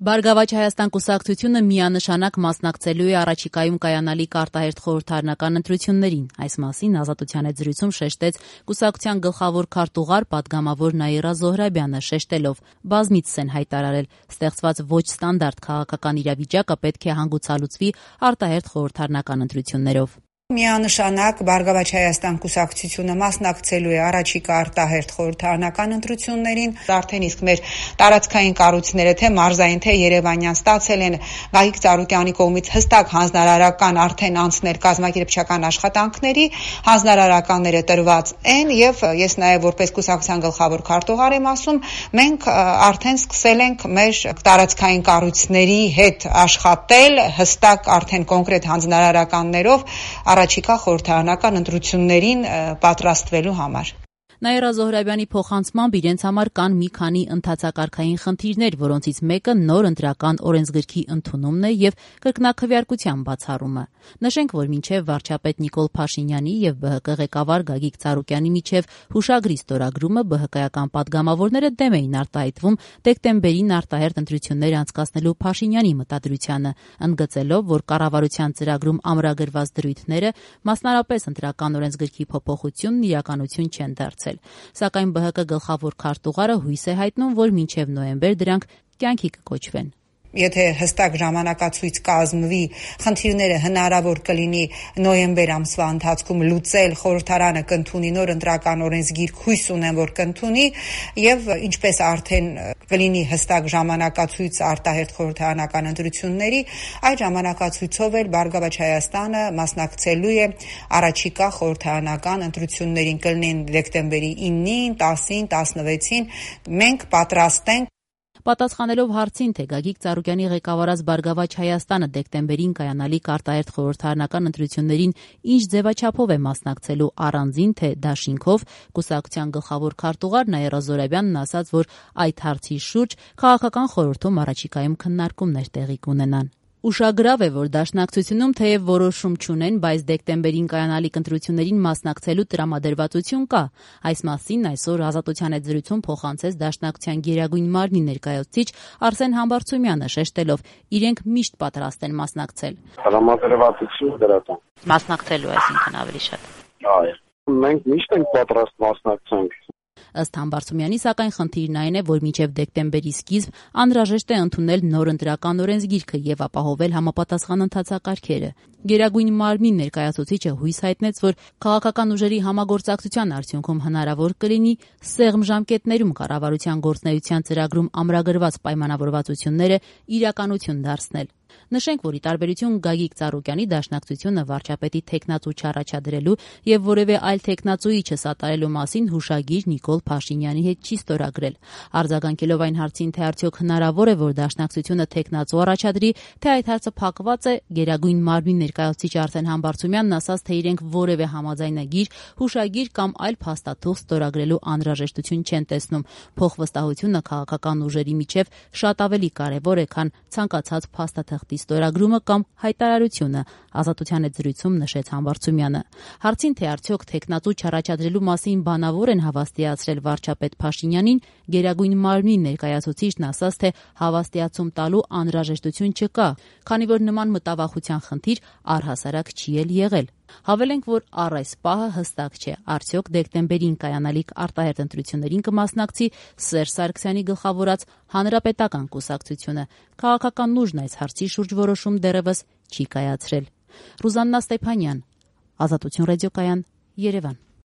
Բարգավաճ Հայաստան կուսակցությունը միանշանակ մասնակցելու է առաջիկայում կայանալիք արտահերթ խորհրդարանական ընտրություններին։ Այս մասին Ազատության հետ զրույցում շեշտեց կուսակցության գլխավոր քարտուղար պատգամավոր Նաիրա Զոհրաբյանը, շեշտելով՝ բազմիցս են հայտարարել, ստեղծված ոչ ստանդարտ քաղաքական իրավիճակը պետք է հանգուցալուծվի արտահերթ խորհրդարանական ընտրություններով։ Միանշանակ Բարգավաճ Հայաստան կուսակցությունը մասնակցելու է առաջիկա արտահերթ խորհրդարանական ընտրություններին։ Արդեն իսկ մեր տարածքային կառույցները թե մարզային, թե երևանյան ստացել են Գագիկ Ծառուկյանի կողմից հստակ հանձնարարական արդեն անցնել կազմակերպչական աշխատանքների, հանձնարարականները տրված են եւ ես նաեւ որպես կուսակցության գլխավոր քարտուղար եմ ասում, մենք արդեն սկսել ենք մեր տարածքային կառույցների հետ աշխատել հստակ արդեն կոնկրետ հանձնարարականներով առաջիկա խորհրդարանական ընտրություններին պատրաստվելու համար։ Նաիրա Զոհրաբյանի փոխանցմամբ իրենց համար կան մի քանի ընթացակարգային խնդիրներ, որոնցից մեկը նոր ընտրական օրենսգրքի ընդունումն է եւ կրկնակվյարկության բացառումը։ Նշենք, որ մինչեւ վարչապետ Նիկոլ Փաշինյանի եւ ԲՀԿ ղեկավար Գագիկ Ծառուկյանի միջեւ հուշագրի ստորագրումը ԲՀԿ-ական պատգամավորները դեմ էին արտահայտվում դեկտեմբերին արտահերթ ընտրություններ անցկացնելու Փաշինյանի մտադրությանը, ընդգծելով, որ կառավարության ծրագրում ամրագրված դրույթները, մասնարարպես ընտրական օրենսգրքի փոփոխությունն իրականություն չեն դարձել։ Սակայն ԲՀԿ գլխավոր քարտուղարը հույս է հայտնում, որ մինչև նոյեմբեր դրանք կյանքի կկոչվեն։ Եթե հստակ ժամանակացույց կազմվի, խնդիրները հնարավոր կլինի նոյեմբեր ամսվա ընթացքում լուծել, խորհրդարանը կընդունի նոր ընտրական օրենսգիրք, հույս ունեմ, որ կընդունի եւ ինչպես արդեն կլինի հստակ ժամանակացույց արտահերթ խորհրդարանական ընտրությունների, այդ ժամանակացույցով էլ Բարգավաճ Հայաստանը մասնակցելու է առաջիկա խորհրդարանական ընտրություններին, կլինեն դեկտեմբերի 9-ին, 10-ին, 16-ին, մենք պատրաստ ենք։ Պատասխանելով հարցին, թե Գագիկ Ծառուկյանի ղեկավարած Բարգավաճ Հայաստանը դեկտեմբերին կայանալիք արտահերթ խորհրդարանական ընտրություններին ինչ ձևաչափով է մասնակցելու առանձին, թե դաշինքով, կուսակցության գլխավոր քարտուղար Նաիրա Զոհրաբյանն ասաց, որ այդ հարցի շուրջ քաղաքական խորհրդում առաջիկայում քննարկումներ տեղի կունենան։ Ուշագրավ է, որ դաշնակցությունում թեև որոշում չունեն, բայց դեկտեմբերին կայանալիք ընտրություններին մասնակցելու տրամադրվածություն կա։ Այս մասին այսօր Ազատության հետ զրույցում փոխանցեց դաշնակցության Գերագույն մարմնի ներկայացուցիչ Արսեն Համբարձումյանը, շեշտելով՝ իրենք միշտ պատրաստ են մասնակցել։ Տրամադրվածություն դրական։ Մասնակցելու այսինքն ավելի շատ։ Այո։ Մենք միշտ ենք պատրաստ մասնակցենք։ Ըստ Համբարձումյանի, սակայն խնդիրն այն է, որ մինչև դեկտեմբերի սկիզբ անհրաժեշտ է ընդունել նոր ընտրական օրենսգիրքը եւ ապահովել համապատասխան ընթացակարգերը։ Գերագույն մարմնի ներկայացուցիչը հույս հայտնեց, որ քաղաքական ուժերի համագործակցության արդյունքում հնարավոր կլինի սեղմ ժամկետներում կառավարության գործունեության ծրագրում ամրագրված պայմանավորվածությունները իրականություն դարձնել։ Նշենք, որ ի տարբերություն Գագիկ Ծառուկյանի դաշնակցությունը վարչապետի թեկնածու չառաջադրելու եւ որևէ այլ թեկնածուի չսատարելու մասին հուշագիր Նիկոլ Փաշինյանի հետ չի ստորագրել։ Արձագանքելով այն հարցին, թե արդյոք հնարավոր է, որ դաշնակցությունը թեկնածու առաջադրի, թե այդ հարցը փակված է, Գերագույն մարմնի ներկայացուցիչ Արսեն Համբարձումյանն ասաց, թե իրենք որևէ համաձայնագիր, հուշագիր կամ այլ փաստաթուղթ ստորագրելու անհրաժեշտություն չեն տեսնում։ Փոխվստահությունը քաղաքական ուժերի միջև շատ ավելի կարևոր է, քան ցանկացած փաստաթղթի ստորագրումը կամ հայտարարությունը, Ազատության հետ զրույցում նշեց Համբարձումյանը։ Հարցին, թե արդյոք թեկնածու չառաջադրելու մասին բանավոր են հավաստիացրել վարչապետ Փաշինյանին, Գերագույն մարմնի ներկայացուցիչն ասաց, թե հավաստիացում տալու անհրաժեշտություն չկա, քանի որ նման մտավախության խնդիր առհասարակ չի էլ եղել։ Հավելենք, որ առ այս պահը հստակ չէ, արդյոք դեկտեմբերին կայանալիք արտահերթ ընտրություններին կմասնակցի Սերժ Սարգսյանի գլխավորած Հանրապետական կուսակցությունը։ Քաղաքական ուժն այս հարցի շուրջ որոշում դեռևս չի կայացրել։ Ռուզաննա Ստեփանյան, Ազատություն ռադիոկայան, Երևան։